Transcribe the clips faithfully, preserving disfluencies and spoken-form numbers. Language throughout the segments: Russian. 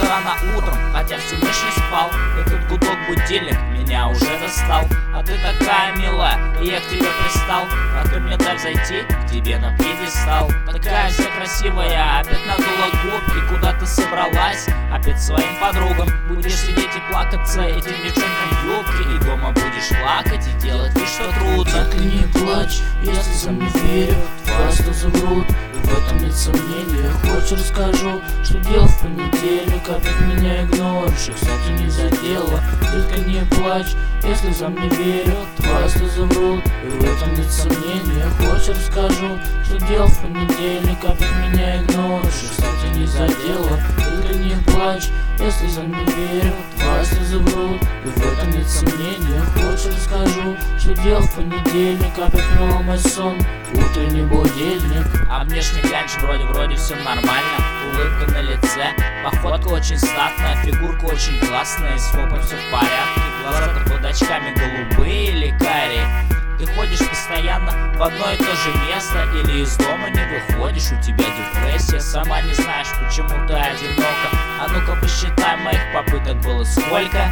рано утром, хотя всю ночь не спал. Этот гудок будильник меня уже достал. А ты такая милая, и я к тебе пристал. А ты мне дай зайти к тебе на пьедестал. Такая вся красивая, опять надула губки. Куда ты собралась? Опять своим подругам. Будешь сидеть и плакаться этим девчонкам в юбке. И дома будешь плакать и делать вид, что трудно. Так и не плачь, если сам не верю, твои слезы врут, и в этом нет сомнения. Хочешь, расскажу, что делал в понедельник. Опять меня игноришь, и, кстати, не задела. Только не плачь, если сам не верю, твои слезы врут, и в этом нет сомнения. Хочешь, расскажу, что делал в понедельник. Опять меня игноришь, и, кстати, не задела. Только не плачь, если сам не верю, твои слезы врут, и в этом нет сомнения. Хочешь, расскажу, что делал в понедельник. Опять провел мой сон, утренний будильник. А внешне глянешь, вроде-вроде все нормально. Улыбка на лице, походка очень статная, фигурка очень классная, с фопой все в порядке. Глаза-то под очками голубые или карие. Ты ходишь постоянно в одно и то же место, или из дома не выходишь, у тебя депрессия. Сама не знаешь, почему ты одинока. А ну-ка посчитай, моих попыток было сколько.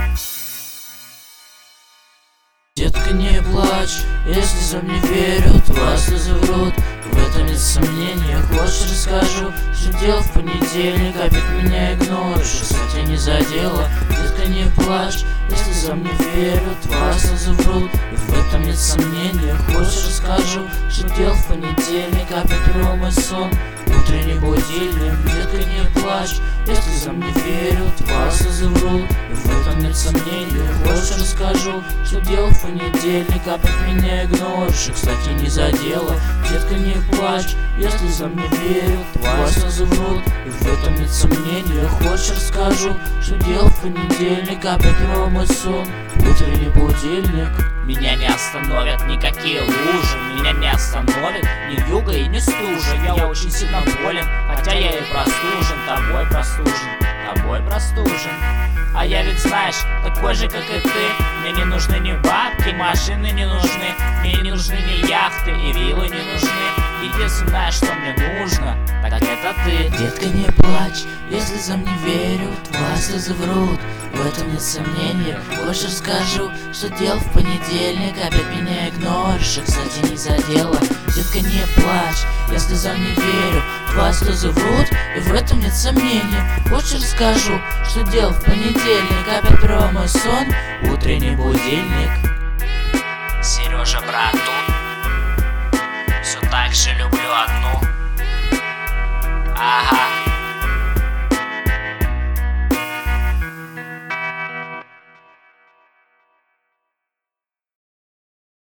Детка, не плачь, если сам не верю, твои слезы врут, в этом нет сомнения. Хочешь, расскажу, что делал в понедельник. Опять меня игноришь, кстати, не задела. Детка, не плачь, если сам не верю, твои слезы врут, и в этом нет сомнения. Хочешь, расскажу, что делал в понедельник. Опять провел мой сон, утренний будильник. Детка, не плачь, если сам не верю, твои слезы врут, и в этом нет сомнения. Хочешь, расскажу, что делал в понедельник. Опять меня игноришь, и, кстати, не задела. Детка, не плачь, если сам не верю, твои слезы врут, и в этом нет сомнения. Хочешь, расскажу, что делал в понедельник. Опять провел мой сон, утренний будильник. Меня не остановят никакие лужи, меня не остановит ни вьюга и ни стужа. Я очень сильно болен, хотя я и простужен, тобой простужен, тобой простужен. А я ведь, знаешь, такой же, как и ты. Мне не нужны ни бабки, машины не нужны, мне не нужны ни яхты и виллы не нужны. Единственное, что мне нужно, так это ты. Детка, не плачь, если сам не верю, твои слезы врут, в этом нет сомнения. Больше скажу, что делал в понедельник. Опять меня игноришь, и, кстати, не задела. Детка, не плачь, если сам не верю, твои слезы врут, и в этом нет сомнения. Хочешь, расскажу, что делал в понедельник. Опять провел мой сон, утренний будильник. Сережа, брат, тут все так же люблю одну. Ага.